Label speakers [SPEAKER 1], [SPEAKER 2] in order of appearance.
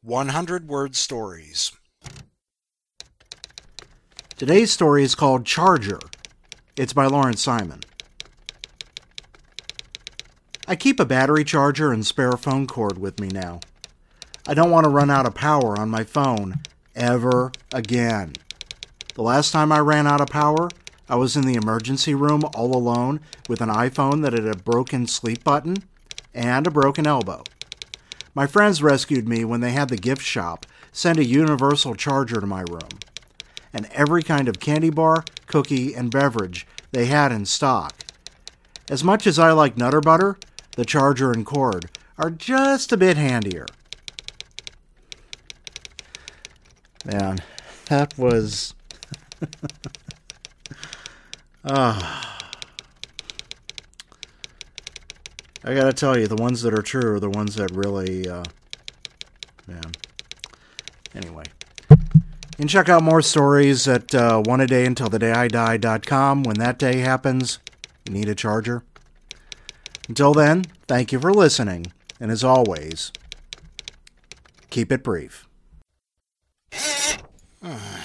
[SPEAKER 1] 100-word stories.
[SPEAKER 2] Today's story is called Charger. It's by Lawrence Simon. I keep a battery charger and spare phone cord with me now. I don't want to run out of power on my phone ever again. The last time I ran out of power, I was in the emergency room all alone with an iPhone that had a broken sleep button and a broken elbow. My friends rescued me when they had the gift shop send a universal charger to my room, and every kind of candy bar, cookie, and beverage they had in stock. As much as I like Nutter Butter, the charger and cord are just a bit handier. Man, that was... I gotta tell you, the ones that are true are the ones that really, man. Anyway. You can check out more stories at oneadayuntilthedayidie.com. When that day happens, you need a charger. Until then, thank you for listening. And as always, keep it brief.